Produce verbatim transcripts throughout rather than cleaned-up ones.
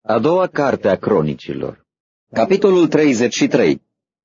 A doua carte a Cronicilor. Capitolul treizeci și trei.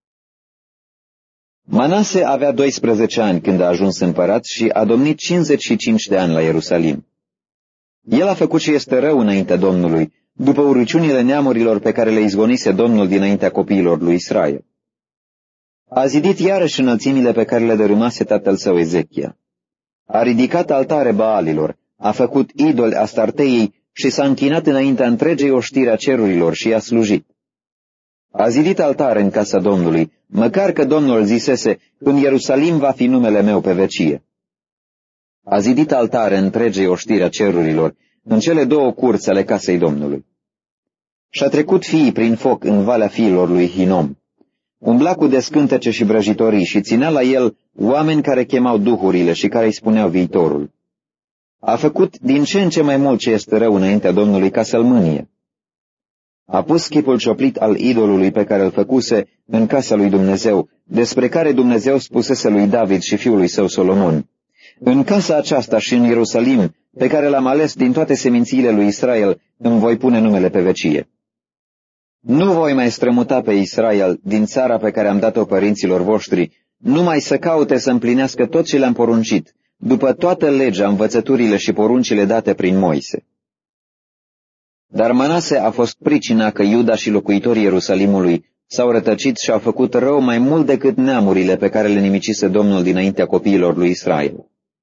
Manase avea doisprezece ani când a ajuns împărat și a domnit cincizeci și cinci de ani la Ierusalim. El a făcut ce este rău înaintea Domnului, după urăciunile neamurilor pe care le izgonise Domnul dinaintea copiilor lui Israel. A zidit iarăși înălțimile pe care le dărâmase tatăl său Ezechia. A ridicat altare Baalilor, a făcut idoli Astarteiei și s-a închinat înaintea întregei oștiri a cerurilor și i-a slujit. A zidit altare în casa Domnului, măcar că Domnul zisese, în Ierusalim va fi numele meu pe vecie. A zidit altare întregei oștiri a cerurilor, în cele două curți ale casei Domnului. Și-a trecut fiii prin foc în valea fiilor lui Hinom. Umbla cu descântece și vrăjitorii și ținea la el oameni care chemau duhurile și care îi spuneau viitorul. A făcut din ce în ce mai mult ce este rău înaintea Domnului ca să-l mânie. A pus chipul cioplit al idolului pe care îl făcuse în casa lui Dumnezeu, despre care Dumnezeu spusese lui David și fiului său Solomon: în casa aceasta și în Ierusalim, pe care l-am ales din toate semințiile lui Israel, îmi voi pune numele pe vecie. Nu voi mai strămuta pe Israel din țara pe care am dat-o părinților voștri, numai să caute să împlinească tot ce le-am poruncit, după toată legea, învățăturile și poruncile date prin Moise. Dar Manase a fost pricina că Iuda și locuitorii Ierusalimului s-au rătăcit și au făcut rău mai mult decât neamurile pe care le nimicise Domnul dinaintea copiilor lui Israel.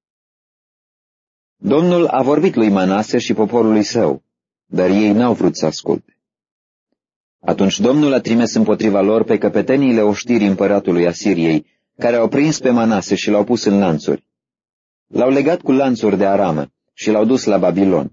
Domnul a vorbit lui Manase și poporului său, dar ei n-au vrut să asculte. Atunci Domnul a trimis împotriva lor pe căpeteniile oștirii împăratului Asiriei, care au prins pe Manase și l-au pus în lanțuri. L-au legat cu lanțuri de aramă și l-au dus la Babilon.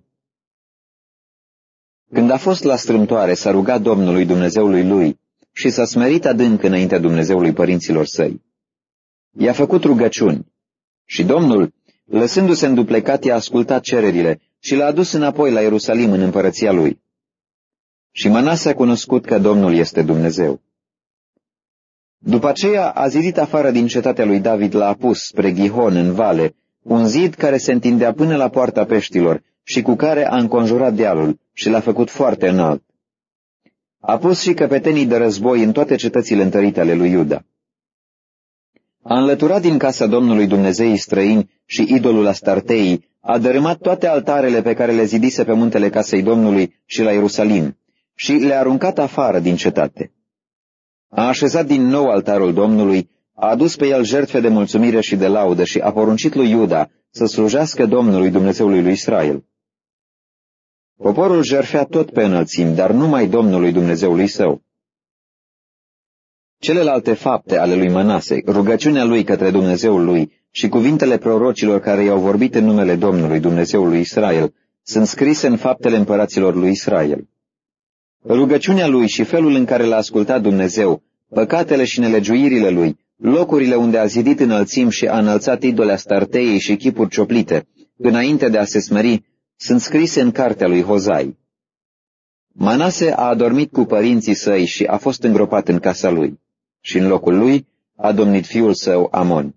Când a fost la strâmtoare, s-a rugat Domnului Dumnezeului lui și s-a smerit adânc înaintea Dumnezeului părinților săi. I-a făcut rugăciuni și Domnul, lăsându-se înduplecat, i-a ascultat cererile și l-a adus înapoi la Ierusalim în împărăția lui. Și Manase a cunoscut că Domnul este Dumnezeu. După aceea a zidit afară din cetatea lui David la Apus, spre Gihon, în vale, un zid care se întindea până la poarta peștilor și cu care a înconjurat dealul și l-a făcut foarte înalt. A pus și căpetenii de război în toate cetățile întărite ale lui Iuda. A înlăturat din casa Domnului Dumnezeii străini și idolul Astarteii, a dărâmat toate altarele pe care le zidise pe muntele casei Domnului și la Ierusalim și le-a aruncat afară din cetate. A așezat din nou altarul Domnului, a adus pe el jertfe de mulțumire și de laudă și a poruncit lui Iuda să slujească Domnului Dumnezeului lui Israel. Poporul jertfea tot pe înălțimi, dar numai Domnului Dumnezeului său. Celelalte fapte ale lui Manase, rugăciunea lui către Dumnezeul lui și cuvintele prorocilor care i-au vorbit în numele Domnului Dumnezeului Israel, sunt scrise în faptele împăraților lui Israel. Rugăciunea lui și felul în care l-a ascultat Dumnezeu, păcatele și nelegiuirile lui, locurile unde a zidit înălțimi și a înălțat idole Astarteiei și chipuri cioplite, înainte de a se smeri, sunt scrise în cartea lui Hozai. Manase a adormit cu părinții săi și a fost îngropat în casa lui, și în locul lui a domnit fiul său Amon.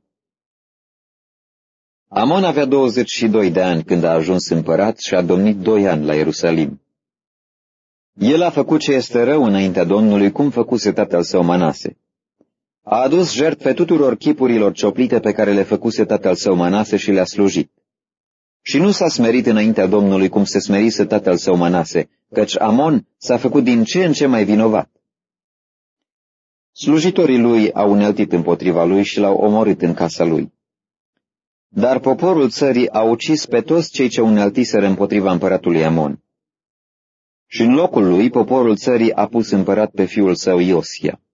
Amon avea douăzeci și doi de ani când a ajuns împărat și a domnit doi ani la Ierusalim. El a făcut ce este rău înaintea Domnului, cum făcuse tatăl său Manase. A adus jertfe tuturor chipurilor cioplite pe care le făcuse tatăl său Manase și le-a slujit. Și nu s-a smerit înaintea Domnului cum se smerise tatăl său Manase, căci Amon s-a făcut din ce în ce mai vinovat. Slujitorii lui au uneltit împotriva lui și l-au omorât în casa lui. Dar poporul țării a ucis pe toți cei ce uneltiseră împotriva împăratului Amon. Și în locul lui, poporul țării a pus împărat pe fiul său Iosia.